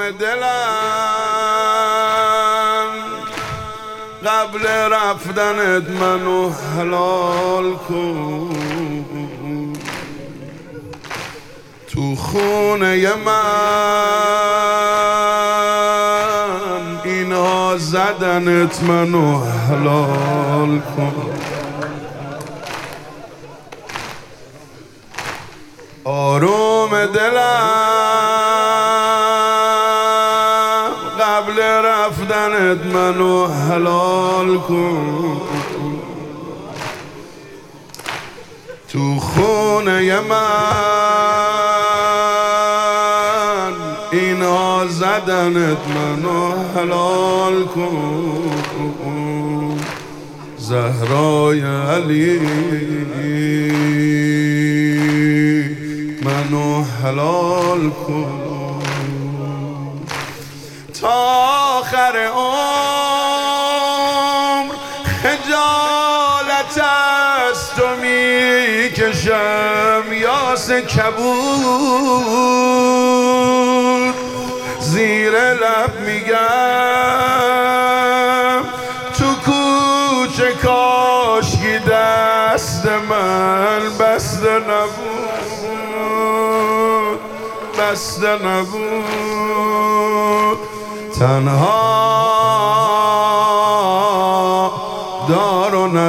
دلم قبل رفتنت منو حلال کن، تو خونه من اینا زدنت منو حلال کن. آروم دلم قبل رفتنت منو حلال کن، تو خونه من اینا زدنت منو حلال کن. زهرای علی منو حلال کن، تا آخر عمر خجالت از تو میکشم یاس کبود، زیر لب میگم تو کوچه کاشکی دست من بسته نبود، بسته نبود. تنها دار و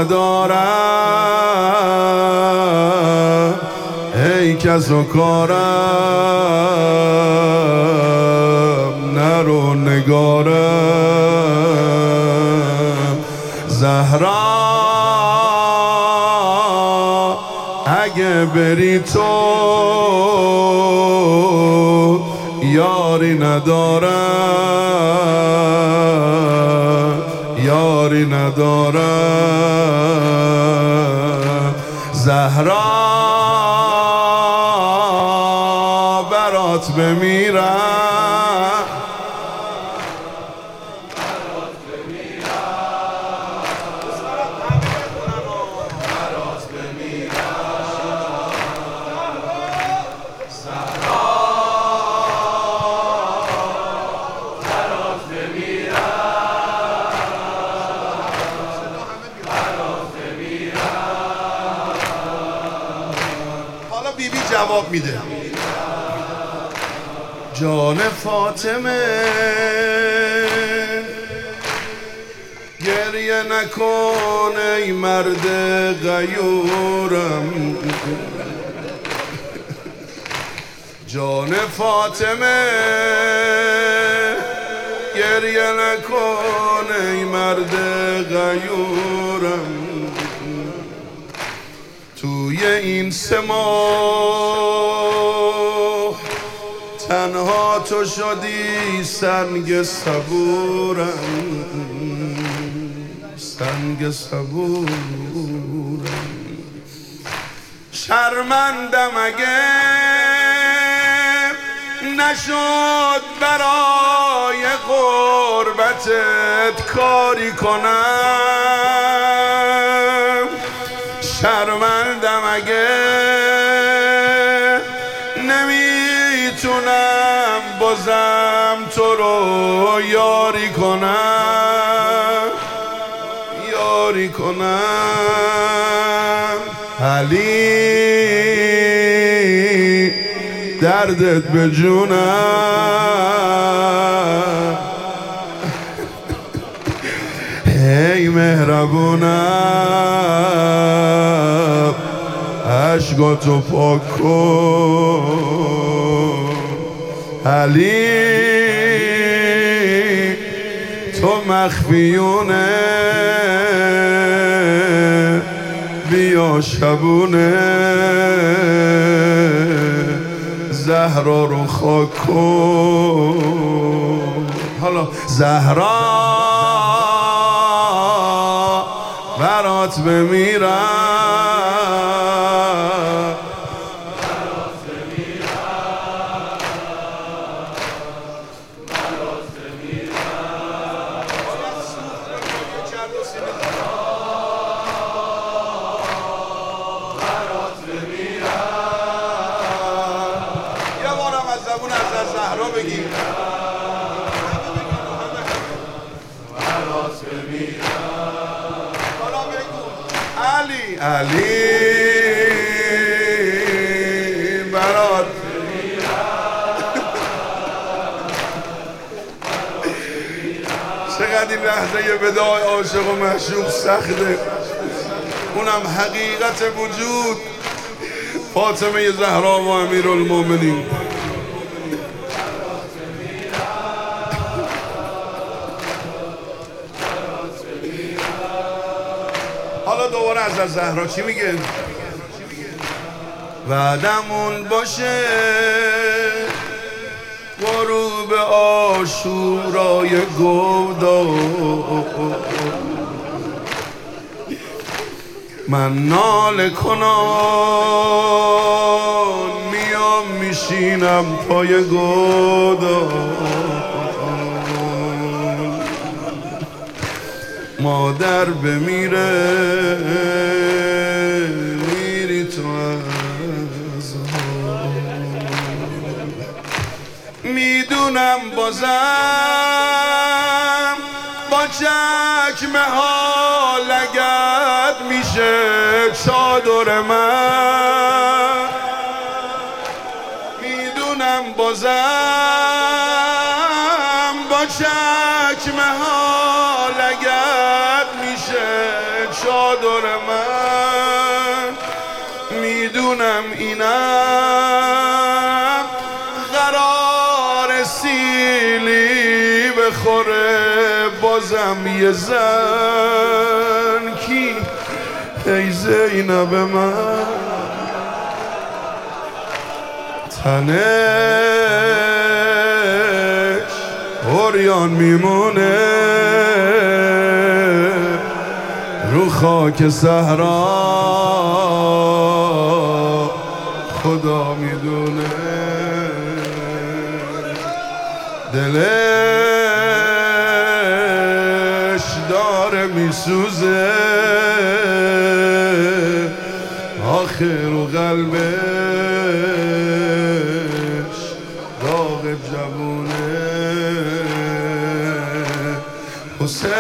ندارم ای کس و کارم نرو نگارم. زهرا اگه بری تو یاری ندارم، یاری ندارم. زهرا برات بمیرم، بیبی جواب میده. جان فاطمه گریه نکن ای مرد غیورم، جان فاطمه گریه نکن ای مرد غیورم. توی این 3 ماه تنها تو شدی سنگ صبورم، سنگ صبورم. شرمندم اگه نشد برای غربتت کاری کنم، شرمندم اگه نمیتونم بازم تو رو یاری کنم، یاری کنم. علی دردت به جونم، ای مهربونم عشقاتو پاک کن. علی تو مخفیونه بیا شبونه زهرا رو خاک کن. حالا زهرا برات بمیرم، یه بارم از زبون از زهرا بگیم. علی برات چقدر این لحظه وداع عاشق و معشوق سخته، اونم حقیقت وجود فاطمه زهرا و امیرالمومنین. حالا دوباره از زهرا چی میگه؟ وعدمون باشه غروب عاشورای گودا، من ناله کنان میام میشینم پای گودا، مادر بمیره میری تو از میدونم بازم با چکمه ها لگد میشه چادر من، میدونم بازم با چکمه ها لگد میشه چادر من، میدونم اینم قرار سیلی بخوره بازم یه زن کی ای زینب من، تنش عریان میمونه رو خاک صحرا، خدا میدونه دلش داره میسوزه آخر و قلبش داغ جوونه. حسین